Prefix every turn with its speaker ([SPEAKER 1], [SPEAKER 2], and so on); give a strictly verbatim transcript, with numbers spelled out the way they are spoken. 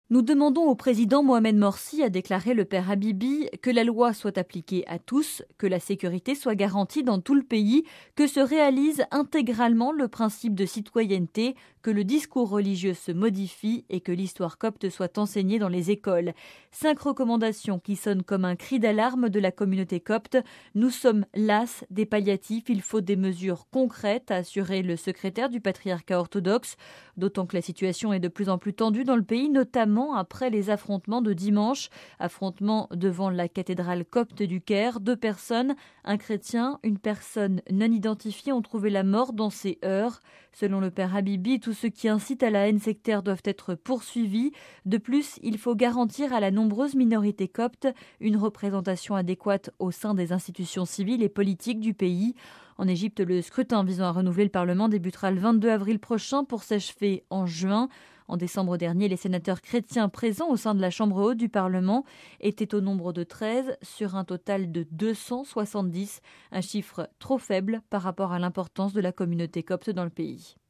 [SPEAKER 1] Nous demandons au président Mohamed Morsi, a déclaré le père Habibi, que la loi soit appliquée à tous, que la sécurité soit garantie dans tout le pays, que se réalise intégralement le principe de citoyenneté, que le discours religieux se modifie et que l'histoire copte soit enseignée dans les écoles. Cinq recommandations qui sonnent comme un cri d'alarme de la communauté copte. Nous sommes las des palliatifs, il faut des mesures concrètes, a assuré le secrétaire du patriarcat orthodoxe, d'autant que la situation est de plus en plus tendue dans le pays, notamment après les affrontements de dimanche. Affrontements devant la cathédrale copte du Caire. Deux personnes, un chrétien, une personne non identifiée, ont trouvé la mort dans ces heurts. Selon le père Habibi, tous ceux qui incitent à la haine sectaire doivent être poursuivis. De plus, il faut garantir à la nombreuse minorité copte une représentation adéquate au sein des institutions civiles et politiques du pays. En Égypte, le scrutin visant à renouveler le Parlement débutera le vingt-deux avril prochain pour s'achever en juin. En décembre dernier, les sénateurs chrétiens présents au sein de la Chambre haute du Parlement étaient au nombre de treize sur un total de deux cent soixante-dix, un chiffre trop faible par rapport à l'importance de la communauté copte dans le pays.